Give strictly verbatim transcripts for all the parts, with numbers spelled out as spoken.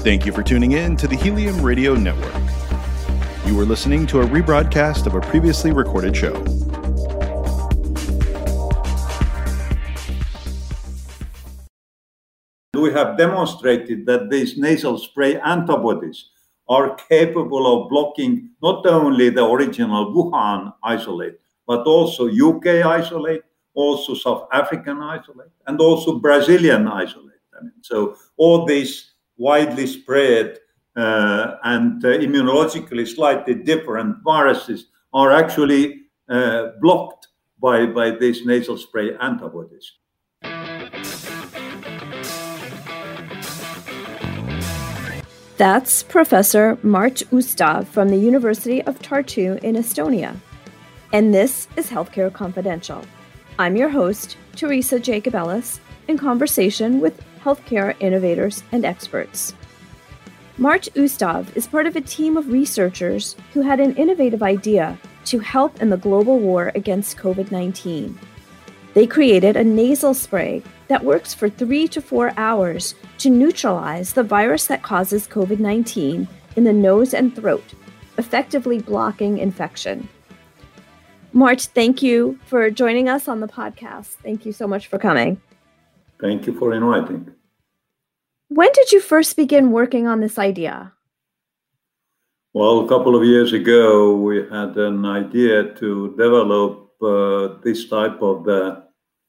Thank you for tuning in to the Helium Radio Network. You are listening to a rebroadcast of a previously recorded show. We have demonstrated that these nasal spray antibodies are capable of blocking not only the original Wuhan isolate, but also U K isolate, also South African isolate, and also Brazilian isolate. I mean, so all these widely spread uh, and uh, immunologically slightly different viruses are actually uh, blocked by, by these nasal spray antibodies. That's Professor Mart Ustav from the University of Tartu in Estonia. And this is Healthcare Confidential. I'm your host, Teresa Jacobellis, in conversation with healthcare innovators and experts. Mart Ustav is part of a team of researchers who had an innovative idea to help in the global war against COVID nineteen. They created a nasal spray that works for three to four hours to neutralize the virus that causes COVID nineteen in the nose and throat, effectively blocking infection. Mart, thank you for joining us on the podcast. Thank you so much for coming. Thank you for inviting. When did you first begin working on this idea? Well, a couple of years ago, we had an idea to develop uh, this type of the,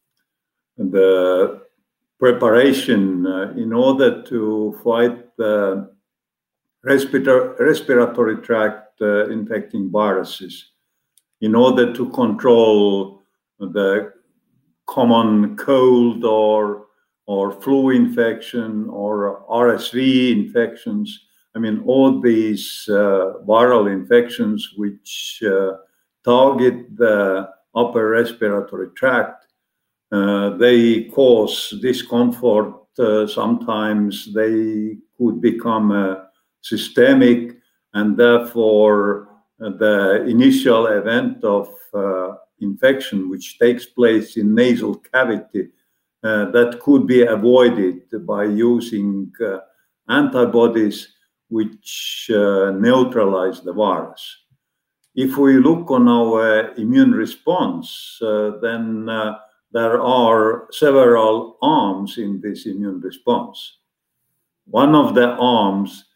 the preparation uh, in order to fight the respirator, respiratory tract uh, infecting viruses, in order to control the common cold or or flu infection or R S V infections. I mean, all these uh, viral infections which uh, target the upper respiratory tract, uh, they cause discomfort. Uh, sometimes they could become uh, systemic, and therefore uh, the initial event of uh, infection, which takes place in nasal cavity, Uh, that could be avoided by using uh, antibodies which uh, neutralize the virus. If we look on our immune response, uh, then uh, there are several arms in this immune response. One of the arms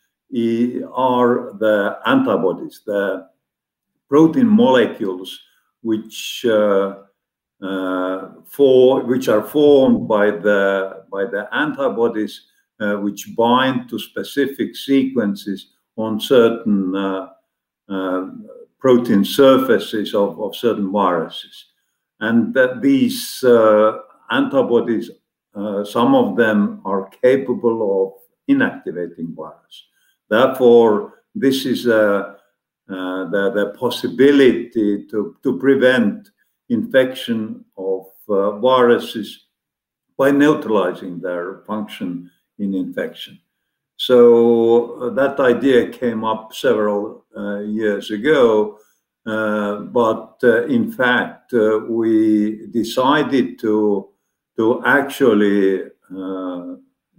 are the antibodies, the protein molecules which uh, Uh, for which are formed by the by the antibodies uh, which bind to specific sequences on certain uh, uh, protein surfaces of, of certain viruses, and that these uh, antibodies, uh, some of them are capable of inactivating virus. Therefore, this is uh, uh, the, the possibility to, to prevent infection of uh, viruses by neutralizing their function in infection. So uh, that idea came up several uh, years ago, uh, but uh, in fact uh, we decided to to actually uh,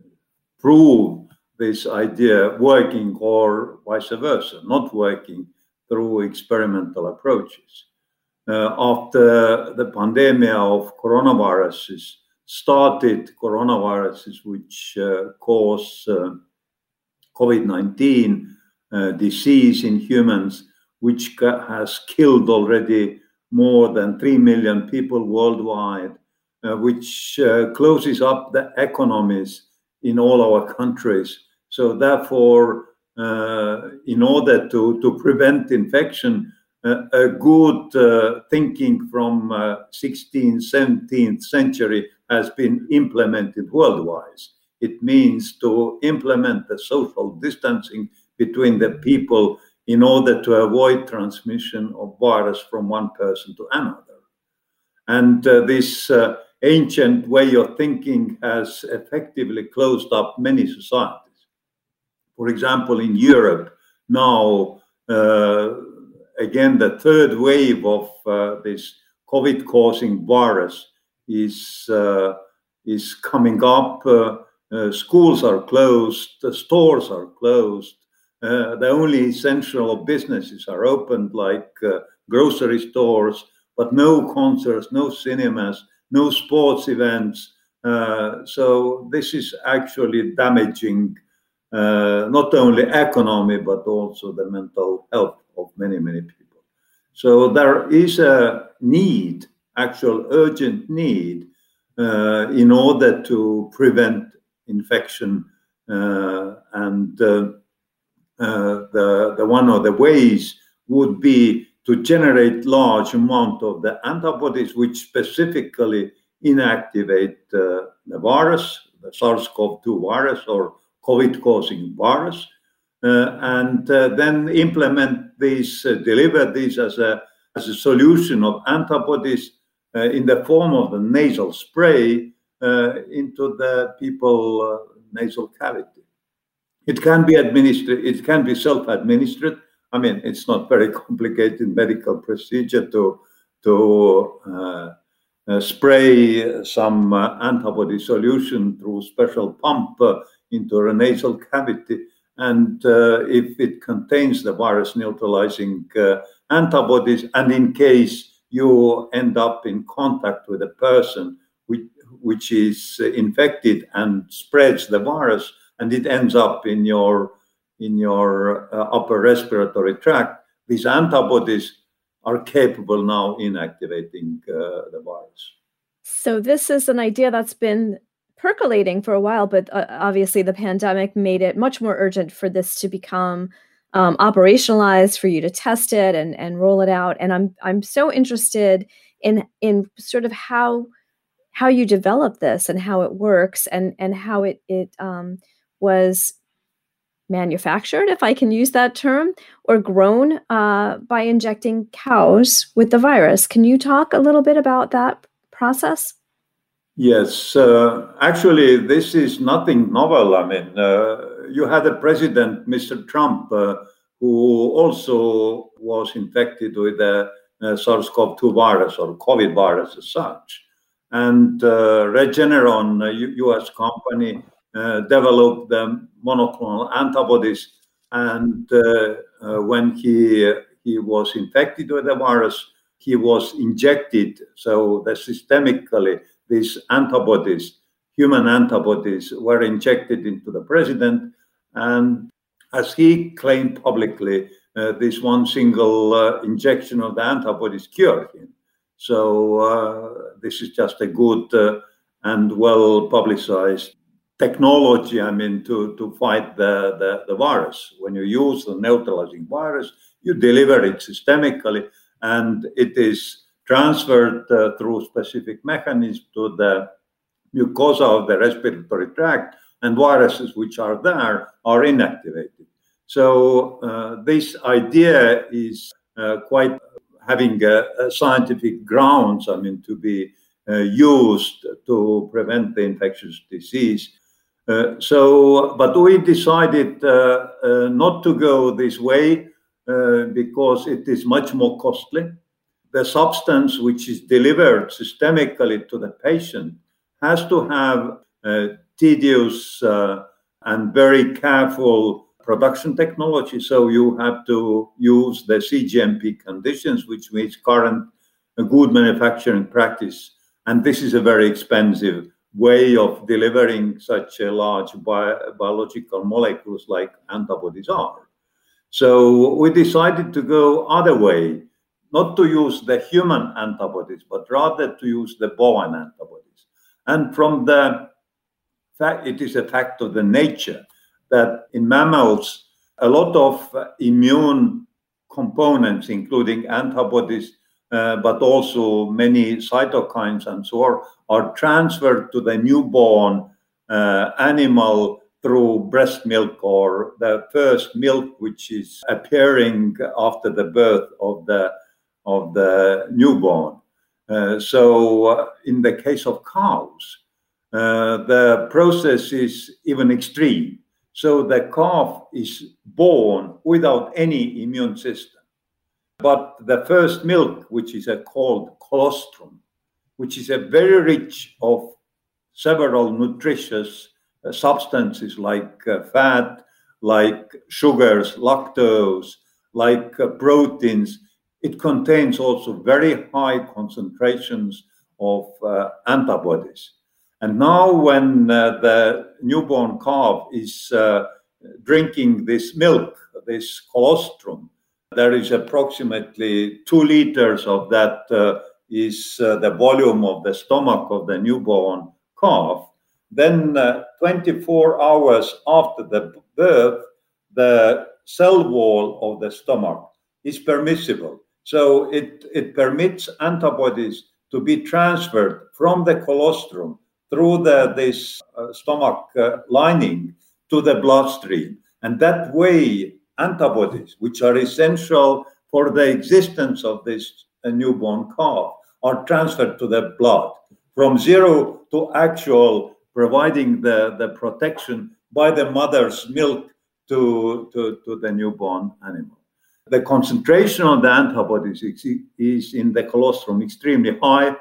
prove this idea working or vice versa, not working through experimental approaches. Uh, after the pandemic of coronaviruses started, coronaviruses which uh, cause uh, COVID nineteen uh, disease in humans, which ca- has killed already more than three million people worldwide, uh, which uh, closes up the economies in all our countries. So therefore, uh, in order to, to prevent infection, Uh, a good uh, thinking from uh, sixteenth, seventeenth century has been implemented worldwide. It means to implement the social distancing between the people in order to avoid transmission of virus from one person to another. And uh, this uh, ancient way of thinking has effectively closed up many societies. For example, in Europe now, uh, again, the third wave of uh, this COVID-causing virus is uh, is coming up, uh, uh, schools are closed, the stores are closed, uh, the only essential businesses are opened like uh, grocery stores, but no concerts, no cinemas, no sports events. Uh, so this is actually damaging uh, not only economy, but also the mental health of many, many people. So there is a need, actual urgent need, uh, in order to prevent infection. Uh, and uh, uh, the, the one of the ways would be to generate large amount of the antibodies which specifically inactivate uh, the virus, the SARS-CoV two virus or COVID-causing virus, uh, and uh, then implement these, uh, deliver these as a, as a solution of antibodies uh, in the form of the nasal spray uh, into the people uh, nasal cavity. It can be administered, it can be self-administered. I mean, it's not very complicated medical procedure to, to uh, uh, spray some uh, antibody solution through special pump uh, into a nasal cavity. And uh, if it contains the virus neutralizing uh, antibodies, and in case you end up in contact with a person which, which is infected and spreads the virus, and it ends up in your in your uh, upper respiratory tract, these antibodies are capable now inactivating uh, the virus. So this is an idea that's been percolating for a while, but uh, obviously the pandemic made it much more urgent for this to become um, operationalized, for you to test it and, and roll it out. And I'm I'm so interested in in sort of how how you develop this and how it works and and how it it um, was manufactured, if I can use that term, or grown uh, by injecting cows with the virus. Can you talk a little bit about that process? Yes, uh, actually, this is nothing novel. I mean, uh, you had a president, Mister Trump, uh, who also was infected with the uh, SARS-CoV two virus or COVID virus as such. And uh, Regeneron, a U S company, Uh, developed the monoclonal antibodies, and uh, uh, when he he was infected with the virus, he was injected. So that systemically these antibodies, human antibodies, were injected into the president, and as he claimed publicly, uh, this one single uh, injection of the antibodies cured him. So uh, this is just a good uh, and well publicized technology, I mean, to, to fight the, the, the virus. When you use the neutralizing virus, you deliver it systemically, and it is transferred uh, through specific mechanisms to the mucosa of the respiratory tract, and viruses which are there are inactivated. So uh, this idea is uh, quite having a, a scientific grounds, I mean, to be uh, used to prevent the infectious disease. Uh, so, but we decided uh, uh, not to go this way uh, because it is much more costly. The substance which is delivered systemically to the patient has to have uh, tedious uh, and very careful production technology. So you have to use the C G M P conditions, which means current uh, good manufacturing practice. And this is a very expensive way of delivering such a large bi biological molecules like antibodies are. So we decided to go other way, not to use the human antibodies, but rather to use the bovine antibodies. And from the fact, it is a fact of the nature that in mammals, a lot of immune components, including antibodies, Uh, but also many cytokines and so on, are transferred to the newborn uh, animal through breast milk or the first milk which is appearing after the birth of the of the newborn. Uh, so uh, in the case of cows, uh, the process is even extreme. So the calf is born without any immune system. But the first milk, which is a called colostrum, which is a very rich of several nutritious uh, substances like uh, fat, like sugars, lactose, like uh, proteins. It contains also very high concentrations of uh, antibodies. And now when uh, the newborn calf is uh, drinking this milk, this colostrum, there is approximately two liters of that uh, is uh, the volume of the stomach of the newborn calf. Then uh, twenty-four hours after the birth, the cell wall of the stomach is permissible. So it, it permits antibodies to be transferred from the colostrum through the, this uh, stomach uh, lining to the bloodstream. And that way, antibodies, which are essential for the existence of this uh, newborn calf, are transferred to the blood from zero to actual, providing the, the protection by the mother's milk to, to, to the newborn animal. The concentration of the antibodies is, is in the colostrum extremely high.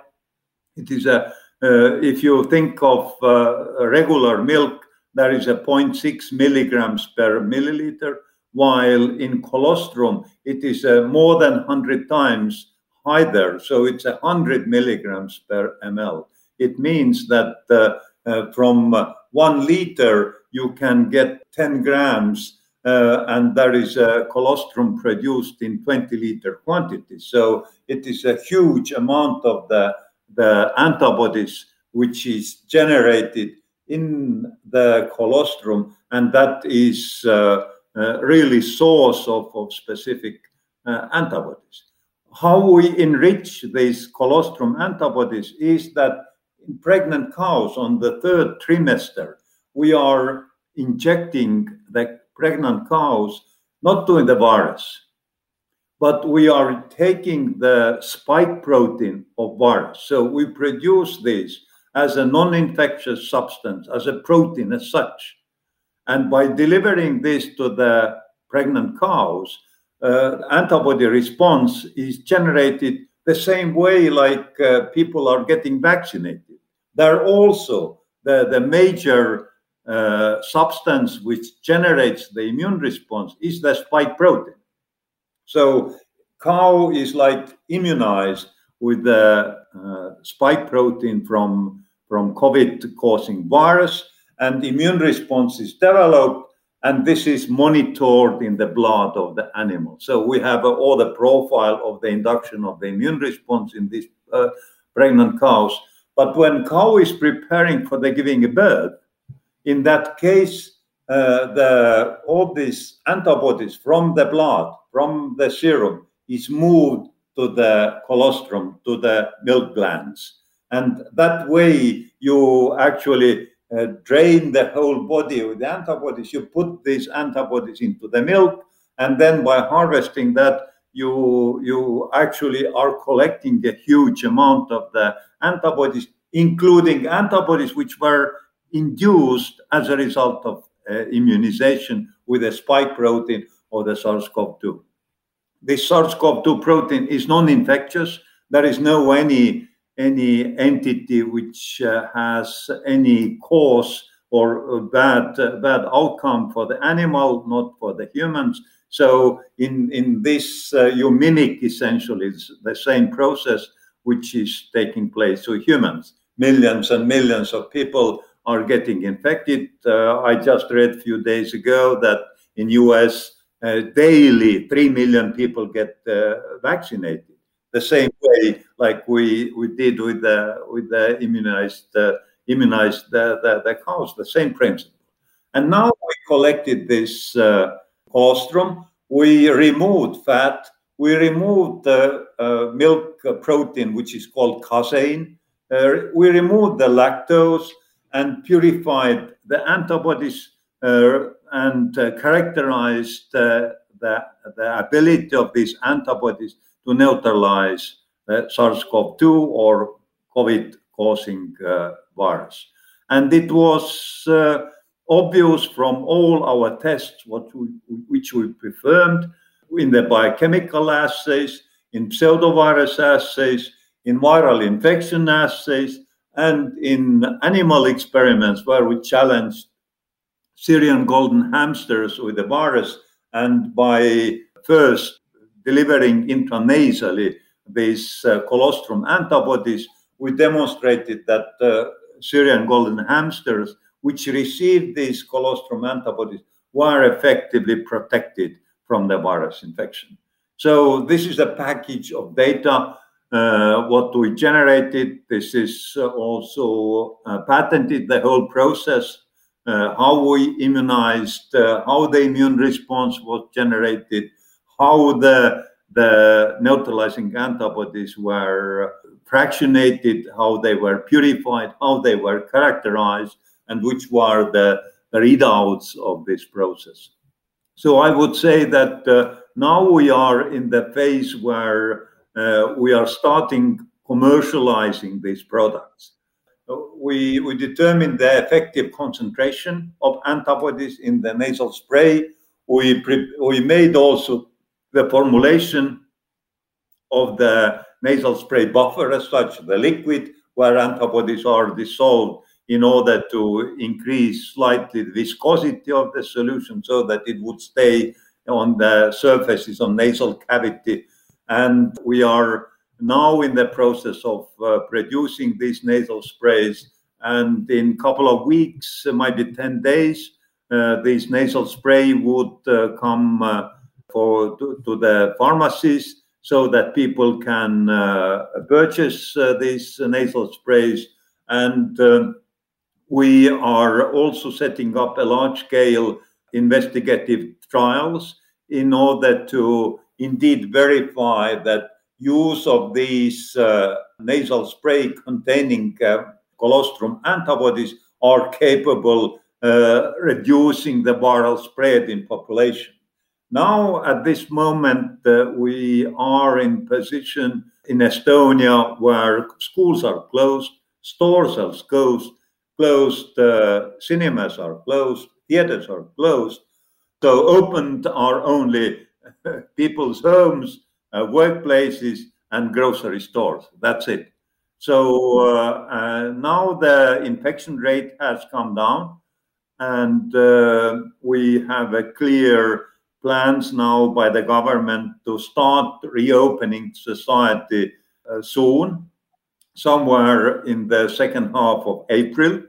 It is a, uh, if you think of uh, regular milk, there is a zero point six milligrams per milliliter, while in colostrum, it is uh, more than one hundred times higher. So it's one hundred milligrams per ml. It means that uh, uh, from uh, one liter, you can get ten grams, uh, and there is a colostrum produced in twenty liter quantity. So it is a huge amount of the, the antibodies which is generated in the colostrum, and that is uh, uh, really source of, of specific uh, antibodies. How we enrich these colostrum antibodies is that in pregnant cows on the third trimester, we are injecting the pregnant cows not doing the virus, but we are taking the spike protein of virus. So we produce this as a non-infectious substance, as a protein as such. And by delivering this to the pregnant cows, uh, antibody response is generated the same way like uh, people are getting vaccinated. They're also the, the major uh, substance which generates the immune response is the spike protein. So cow is like immunized with the uh, spike protein from, from COVID-causing virus, and immune response is developed, and this is monitored in the blood of the animal. So we have uh, all the profile of the induction of the immune response in these uh, pregnant cows. But when cow is preparing for the giving a birth, in that case, uh, the, all these antibodies from the blood, from the serum, is moved to the colostrum, to the milk glands. And that way, you actually uh, drain the whole body with the antibodies. You put these antibodies into the milk, and then by harvesting that, you, you actually are collecting a huge amount of the antibodies, including antibodies which were induced as a result of uh, immunization with a spike protein or the SARS CoV two. This SARS CoV two protein is non-infectious. There is no any, any entity which uh, has any cause or bad, uh, bad outcome for the animal, not for the humans. So in, in this, uh, you mimic essentially the same process which is taking place to humans. Millions and millions of people are getting infected. Uh, I just read a few days ago that in U S uh, daily three million people get uh, vaccinated. The same way like we, we did with the with the immunized uh, immunized the, the, the cows, the same principle. And now we collected this uh, colostrum, we removed fat, we removed the uh, milk protein, which is called casein. Uh, we removed the lactose and purified the antibodies uh, and uh, characterized uh, the, the ability of these antibodies to neutralize the SARS CoV two or COVID-causing uh, virus. And it was uh, obvious from all our tests, what we, which we performed in the biochemical assays, in pseudovirus assays, in viral infection assays, and in animal experiments where we challenged Syrian golden hamsters with the virus, and by first delivering intranasally these uh, colostrum antibodies, we demonstrated that uh, Syrian golden hamsters, which received these colostrum antibodies, were effectively protected from the virus infection. So this is a package of data, uh, what we generated. This is uh, also uh, patented, the whole process, uh, how we immunized, uh, how the immune response was generated, how the, the neutralizing antibodies were fractionated, how they were purified, how they were characterized, and which were the, the readouts of this process. So I would say that uh, now we are in the phase where uh, we are starting commercializing these products. We, we determined the effective concentration of antibodies in the nasal spray. We, pre- we made also the formulation of the nasal spray buffer as such, the liquid where antibodies are dissolved, in order to increase slightly the viscosity of the solution so that it would stay on the surfaces of nasal cavity. And we are now in the process of uh, producing these nasal sprays. And in a couple of weeks, maybe ten days, uh, this nasal spray would uh, come uh, for to, to the pharmacies so that people can uh, purchase uh, these nasal sprays. And uh, we are also setting up a large-scale investigative trials in order to indeed verify that use of these uh, nasal spray containing uh, colostrum antibodies are capable uh, reducing the viral spread in population. Now, at this moment, uh, we are in position in Estonia where schools are closed, stores are closed, closed, uh, cinemas are closed, theaters are closed. So opened are only people's homes, uh, workplaces, and grocery stores. That's it. So uh, uh, now the infection rate has come down, and uh, we have a clear plans now by the government to start reopening society uh, soon, somewhere in the second half of April.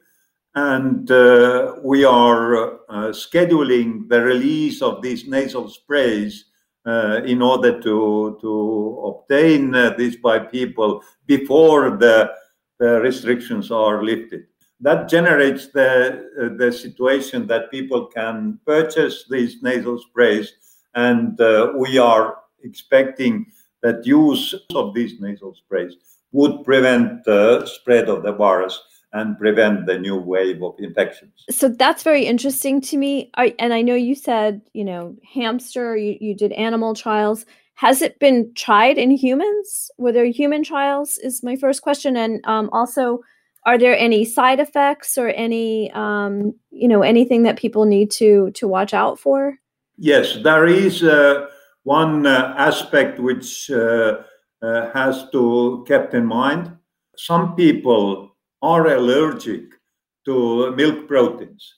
And uh, we are uh, scheduling the release of these nasal sprays uh, in order to, to obtain uh, this by people before the, the restrictions are lifted. That generates the, uh, the situation that people can purchase these nasal sprays, and uh, we are expecting that use of these nasal sprays would prevent the spread of the virus and prevent the new wave of infections. So that's very interesting to me. I, and I know you said, you know, hamster, you, you did animal trials. Has it been tried in humans? Were there human trials is my first question. And um, also, are there any side effects or any, um, you know, anything that people need to, to watch out for? Yes, there is uh, one uh, aspect which uh, uh, has to kept in mind. Some people are allergic to milk proteins.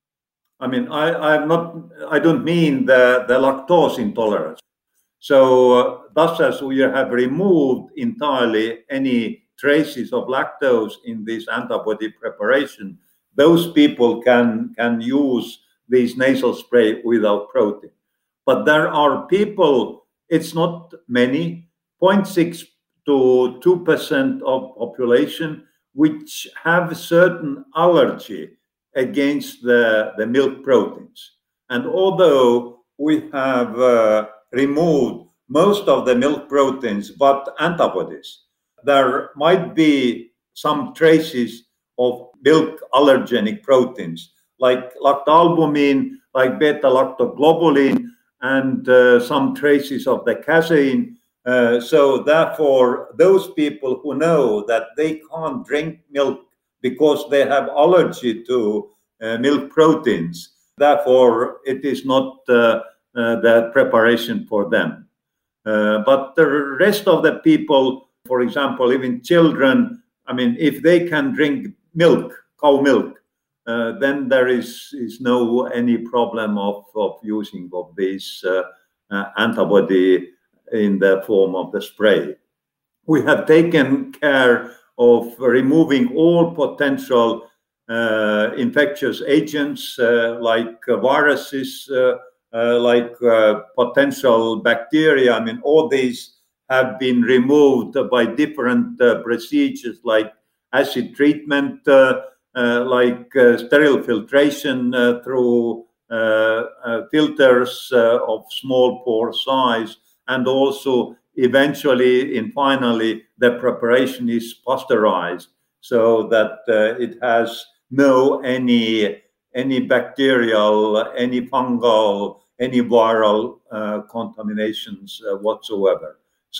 I mean, I, I'm not, I don't mean the, the lactose intolerance. So uh, thus as we have removed entirely any traces of lactose in this antibody preparation, those people can, can use this nasal spray without protein. But there are people, it's not many, zero point six to two percent of population which have certain allergy against the, the milk proteins. And although we have uh, removed most of the milk proteins, but antibodies, there might be some traces of milk allergenic proteins, like lactalbumin, like beta-lactoglobulin, and uh, some traces of the casein. Uh, so therefore, those people who know that they can't drink milk because they have allergy to uh, milk proteins, therefore it is not uh, uh, the preparation for them. Uh, but the rest of the people, for example, even children, I mean, if they can drink milk, cow milk, uh, then there is, is no any problem of, of using of this uh, uh, antibody in the form of the spray. We have taken care of removing all potential uh, infectious agents uh, like uh, viruses, uh, uh, like uh, potential bacteria. I mean, all these have been removed by different uh, procedures like acid treatment, uh, uh, like uh, sterile filtration uh, through uh, uh, filters uh, of small pore size, and also eventually and finally the preparation is pasteurized so that uh, it has no any any bacterial, any fungal, any viral uh, contaminations uh, whatsoever.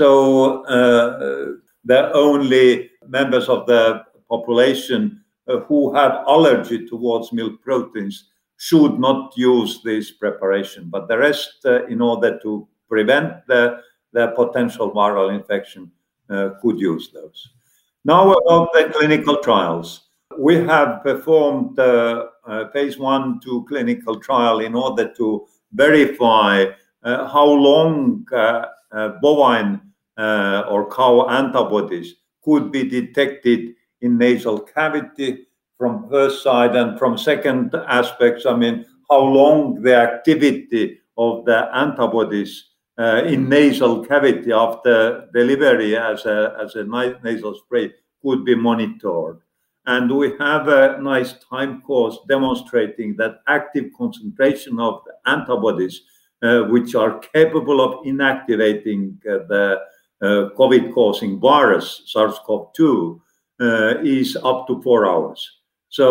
So uh, the only members of the population uh, who have allergy towards milk proteins should not use this preparation, but the rest, uh, in order to prevent the the potential viral infection, uh, could use those. Now about the clinical trials. We have performed uh, a phase one, two clinical trial in order to verify uh, how long uh, uh, bovine uh, or cow antibodies could be detected in nasal cavity from first side, and from second aspects, I mean, how long the activity of the antibodies Uh, in nasal cavity after delivery as a, as a nasal spray could be monitored. And we have a nice time course demonstrating that active concentration of the antibodies, uh, which are capable of inactivating uh, the uh, COVID-causing virus, SARS CoV two, uh, is up to four hours. So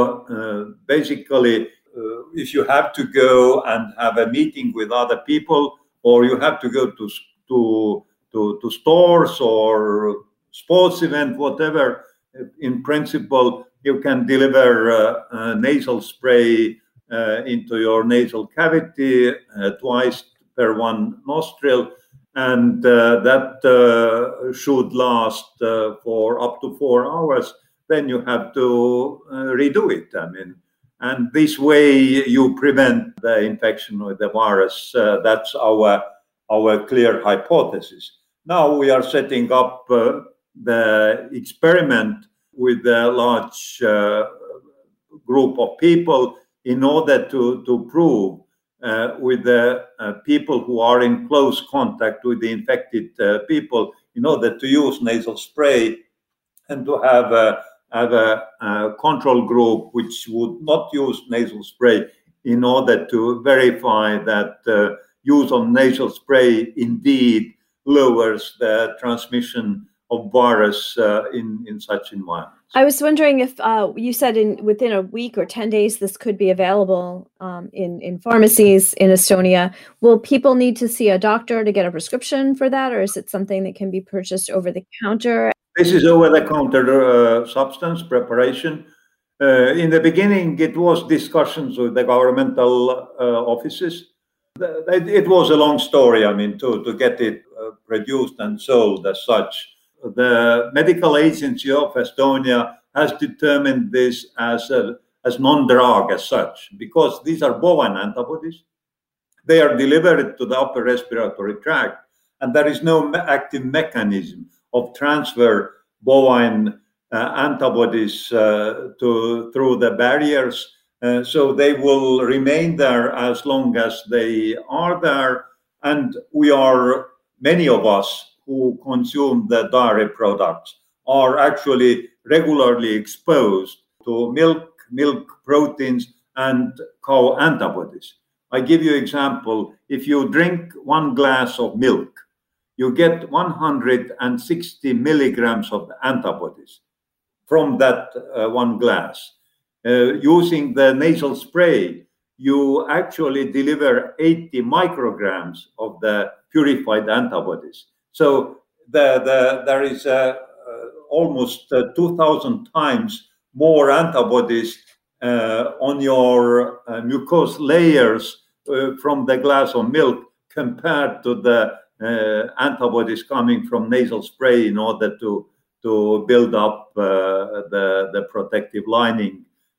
uh, basically, uh, if you have to go and have a meeting with other people, or you have to go to, to, to, to stores or sports event, whatever, in principle, you can deliver uh, a nasal spray uh, into your nasal cavity uh, twice per one nostril, and uh, that uh, should last uh, for up to four hours. Then you have to uh, redo it. I mean, and this way you prevent the infection with the virus. Uh, that's our our clear hypothesis. Now we are setting up uh, the experiment with a large uh, group of people in order to, to prove uh, with the uh, people who are in close contact with the infected uh, people, in order to use nasal spray, and to have a have a, a control group which would not use nasal spray, in order to verify that uh, use of nasal spray indeed lowers the transmission of virus uh, in, in such environments. I was wondering if uh, you said in within a week or ten days this could be available um, in, in pharmacies in Estonia. Will people need to see a doctor to get a prescription for that, or is it something that can be purchased over the counter? This is over-the-counter uh, substance preparation. Uh, in the beginning, it was discussions with the governmental uh, offices. It was a long story, I mean, to, to get it uh, produced and sold as such. The medical agency of Estonia has determined this as a, as non-drug as such, because these are bovine antibodies. They are delivered to the upper respiratory tract, and there is no active mechanism of transfer bovine uh, antibodies uh, to through the barriers. Uh, so they will remain there as long as they are there. And we are, many of us who consume the dairy products are actually regularly exposed to milk, milk proteins, and cow antibodies. I give you an example. If you drink one glass of milk, you get one hundred sixty milligrams of the antibodies from that uh, one glass. Uh, using the nasal spray, you actually deliver eighty micrograms of the purified antibodies. So the, the, there is uh, uh, almost uh, two thousand times more antibodies uh, on your uh, mucous layers uh, from the glass of milk compared to the uh, antibodies coming from nasal spray in order to, to build up uh, the, the protective lining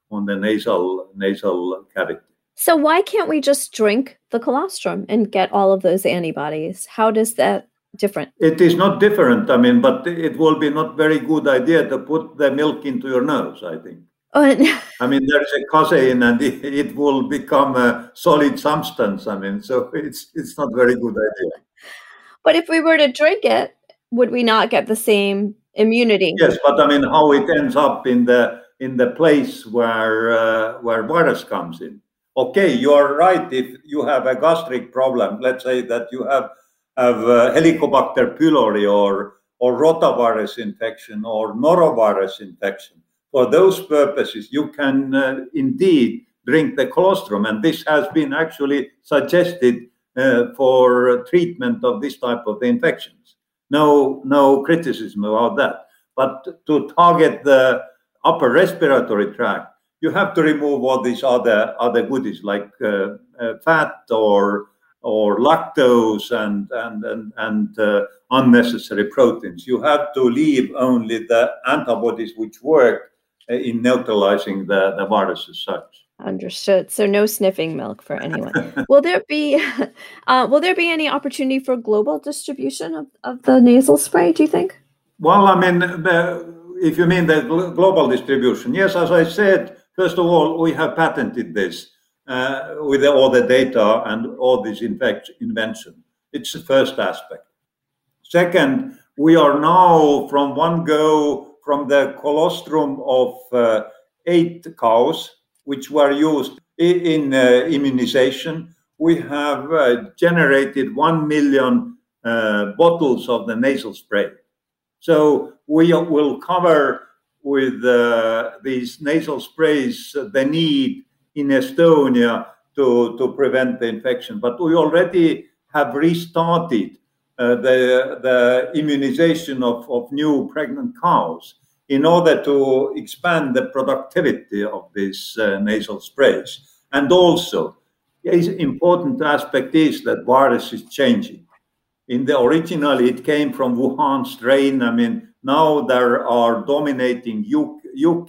on the nasal nasal cavity. So why can't we just drink the colostrum and get all of those antibodies? How does that different? It is not different. I mean, but it will be not very good idea to put the milk into your nose, I think. Oh, I mean, there is a casein and it, it will become a solid substance. I mean, so it's it's not very good idea. But if we were to drink it, would we not get the same immunity? Yes, but I mean, how it ends up in the in the place where uh, where virus comes in. Okay, you are right. If you have a gastric problem, let's say that you have have uh, Helicobacter pylori or or rotavirus infection or norovirus infection. For those purposes, you can uh, indeed drink the colostrum, and this has been actually suggested uh, for treatment of this type of infections. No, no criticism about that. But to target the upper respiratory tract, you have to remove all these other other goodies like uh, uh, fat or or lactose and and and, and uh, unnecessary proteins. You have to leave only the antibodies which work in neutralizing the, the virus as such. Understood. So no sniffing milk for anyone. Will there be uh, will there be any opportunity for global distribution of, of the nasal spray, do you think? Well, I mean, the, if you mean the gl- global distribution, yes, as I said, first of all, we have patented this uh, with the, all the data and all this infect- invention. It's the first aspect. Second, we are now from one go from the colostrum of uh, eight cows, which were used in, in uh, immunization. We have uh, generated one million uh, bottles of the nasal spray. So we will cover with uh, these nasal sprays uh, the need in Estonia to, to prevent the infection. But we already have restarted uh, the, the immunization of, of new pregnant cows in order to expand the productivity of these uh, nasal sprays. And also, an important aspect is that virus is changing. In the originally, it came from Wuhan strain. I mean, now there are dominating U-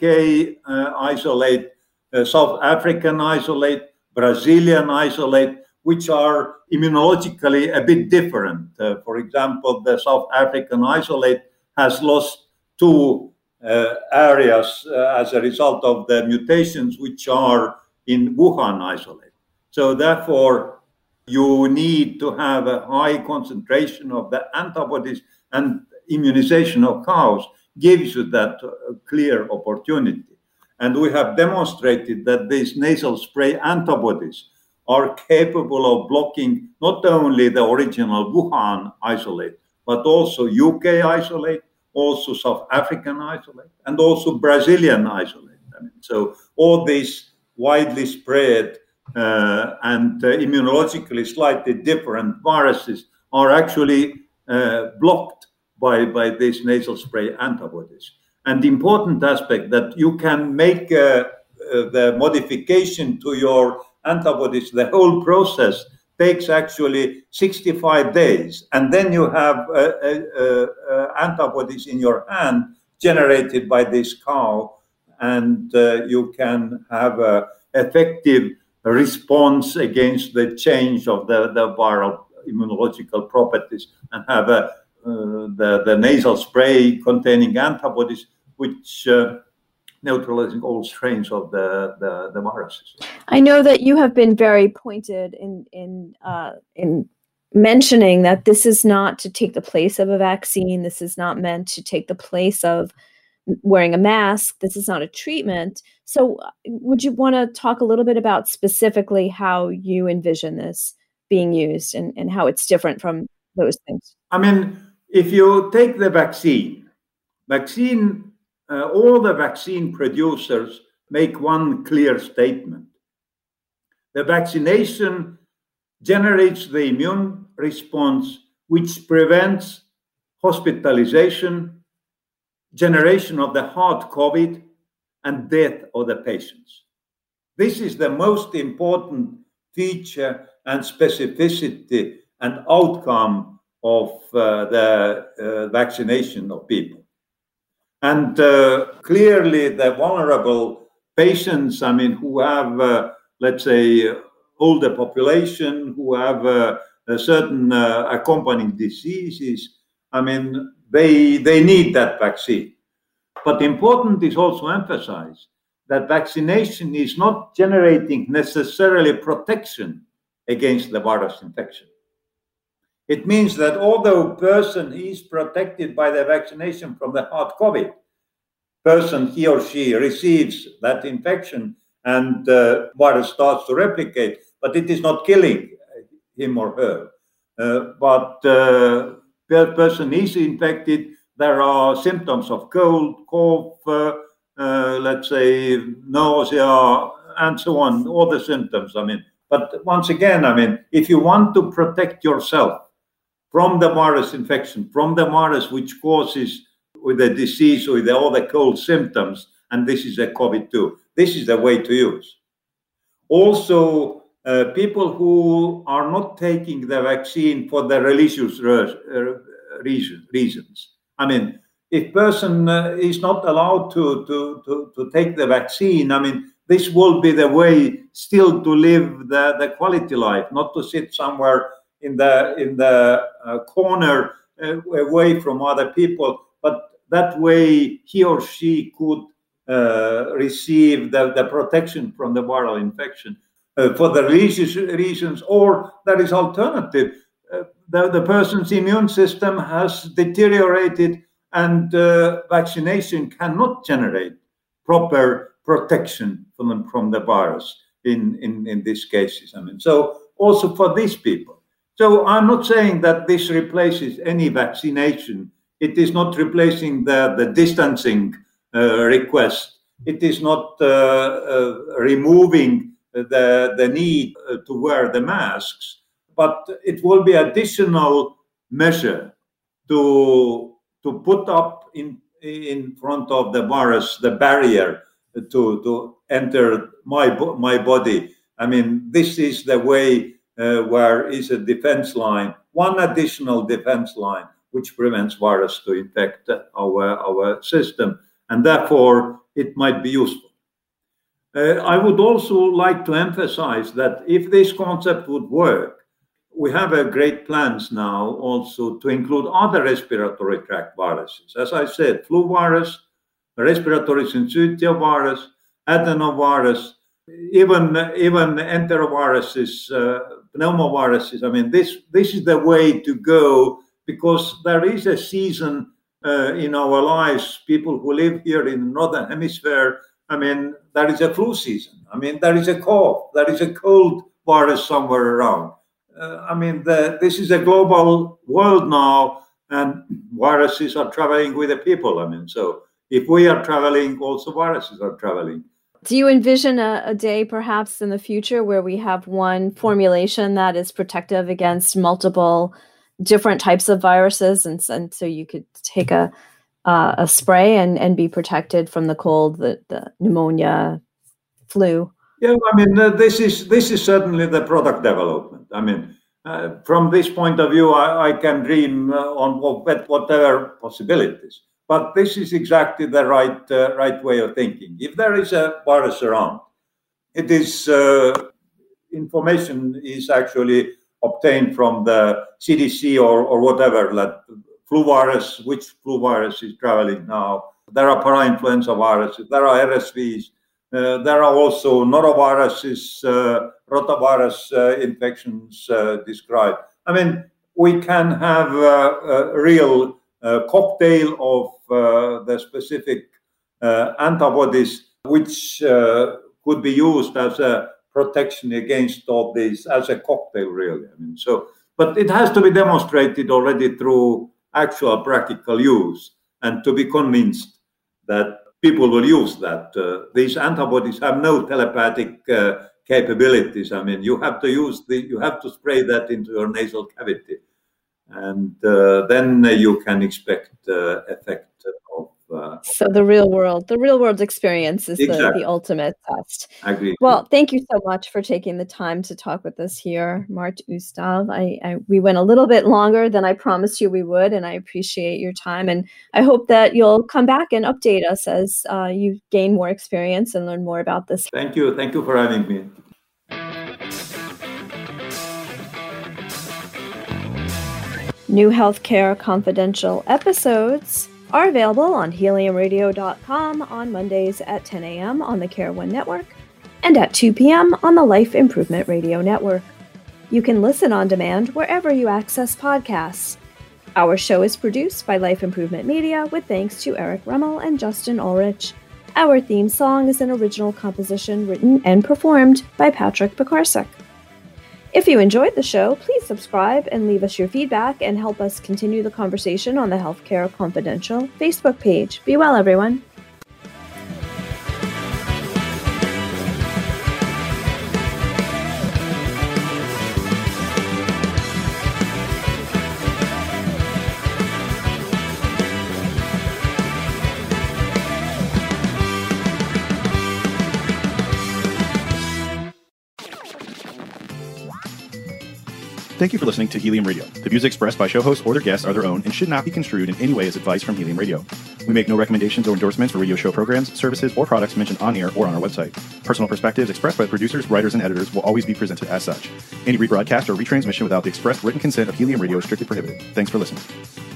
UK uh, isolate, uh, South African isolate, Brazilian isolate, which are immunologically a bit different. Uh, for example, the South African isolate has lost two uh, areas uh, as a result of the mutations which are in Wuhan isolate. So therefore, you need to have a high concentration of the antibodies, and immunization of cows gives you that uh, clear opportunity. And we have demonstrated that these nasal spray antibodies are capable of blocking not only the original Wuhan isolate, but also U K isolate, also South African isolate, and also Brazilian isolate. I mean, so all these widely spread uh, and uh, immunologically slightly different viruses are actually uh, blocked by, by these nasal spray antibodies. And the important aspect that you can make uh, uh, the modification to your antibodies, the whole process takes actually sixty-five days. And then you have uh, uh, uh, antibodies in your hand generated by this cow, and uh, you can have an effective response against the change of the, the viral immunological properties, and have a, uh, the, the nasal spray containing antibodies which uh, neutralizing all strains of the, the, the viruses. I know that you have been very pointed in in uh, in mentioning that this is not to take the place of a vaccine. This is not meant to take the place of wearing a mask. This is not a treatment. So would you want to talk a little bit about specifically how you envision this being used, and, and how it's different from those things? I mean, if you take the vaccine, vaccine, uh, all the vaccine producers make one clear statement. The vaccination generates the immune response which prevents hospitalization, generation of the hard COVID, and death of the patients. This is the most important feature and specificity and outcome of uh, the uh, vaccination of people. And uh, clearly the vulnerable patients, I mean, who have, uh, let's say, older population, who have uh, a certain uh, accompanying diseases, I mean, they they need that vaccine. But important is also emphasize that vaccination is not generating necessarily protection against the virus infection. It means that although a person is protected by the vaccination from the hard COVID, person, he or she receives that infection and the uh, virus starts to replicate, but it is not killing him or her. Uh, but uh, the person is infected, there are symptoms of cold, cough, uh, uh, let's say nausea, and so on, all the symptoms, I mean. But once again, I mean, if you want to protect yourself from the virus infection, from the virus which causes with the disease with all the cold symptoms, and this is a COVID two, this is the way to use. Also, uh, people who are not taking the vaccine for the religious reason, reasons. I mean, if person uh, is not allowed to, to, to, to take the vaccine, I mean, this will be the way still to live the, the quality life, not to sit somewhere in the in the uh, corner uh, away from other people, but that way he or she could uh, receive the, the protection from the viral infection uh, for the religious reasons, or there is alternative. Uh, the, the person's immune system has deteriorated and uh, vaccination cannot generate proper protection from them, from the virus in, in, in these cases. I mean, so also for these people. So I'm not saying that this replaces any vaccination. It is not replacing the, the distancing uh, request. It is not uh, uh, removing the, the need uh, to wear the masks, but it will be additional measure to, to put up in, in front of the virus, the barrier to, to enter my, my body. I mean, this is the way Uh, where is a defense line, one additional defense line, which prevents virus to infect our, our system, and therefore it might be useful. Uh, I would also like to emphasize that if this concept would work, we have a great plans now also to include other respiratory tract viruses. As I said, flu virus, respiratory syncytial virus, adenovirus, even, even enteroviruses, uh, pneumoviruses. I mean, this this is the way to go, because there is a season uh, in our lives. People who live here in the northern hemisphere, I mean, there is a flu season. I mean, there is a cough. There is a cold virus somewhere around. Uh, I mean, the, this is a global world now, and viruses are traveling with the people. I mean, so if we are traveling, also viruses are traveling. Do you envision a, a day perhaps in the future where we have one formulation that is protective against multiple different types of viruses, and, and so you could take a uh, a spray and, and be protected from the cold, the, the pneumonia, flu? Yeah, I mean, uh, this is this is certainly the product development. I mean, uh, from this point of view, I, I can dream uh, on what, whatever possibilities. But this is exactly the right uh, right way of thinking. If there is a virus around, it is uh, information is actually obtained from the C D C or, or whatever, like flu virus, which flu virus is traveling now. There are parainfluenza viruses, there are R S Vs, uh, there are also noroviruses, uh, rotavirus uh, infections uh, described. I mean, we can have uh, a real uh, cocktail of uh, the specific uh, antibodies, which uh, could be used as a protection against all these, as a cocktail, really. I mean, so, but it has to be demonstrated already through actual practical use, and to be convinced that people will use that. Uh, these antibodies have no telepathic uh, capabilities. I mean, you have to use the, you have to spray that into your nasal cavity, and uh, then you can expect uh, effect of Uh, so the real world, the real world experience is exactly. the, the ultimate test. I agree. Well, thank you so much for taking the time to talk with us here, Mart Ustav. I, I we went a little bit longer than I promised you we would, and I appreciate your time. And I hope that you'll come back and update us as uh, you gain more experience and learn more about this. Thank you. Thank you for having me. New Healthcare Confidential episodes are available on helium radio dot com on Mondays at ten a.m. on the Care One Network and at two p.m. on the Life Improvement Radio Network. You can listen on demand wherever you access podcasts. Our show is produced by Life Improvement Media with thanks to Eric Rummel and Justin Ulrich. Our theme song is an original composition written and performed by Patrick Pekarsek. If you enjoyed the show, please subscribe and leave us your feedback and help us continue the conversation on the Healthcare Confidential Facebook page. Be well, everyone. Thank you for listening to Helium Radio. The views expressed by show hosts or their guests are their own and should not be construed in any way as advice from Helium Radio. We make no recommendations or endorsements for radio show programs, services, or products mentioned on air or on our website. Personal perspectives expressed by the producers, writers, and editors will always be presented as such. Any rebroadcast or retransmission without the express written consent of Helium Radio is strictly prohibited. Thanks for listening.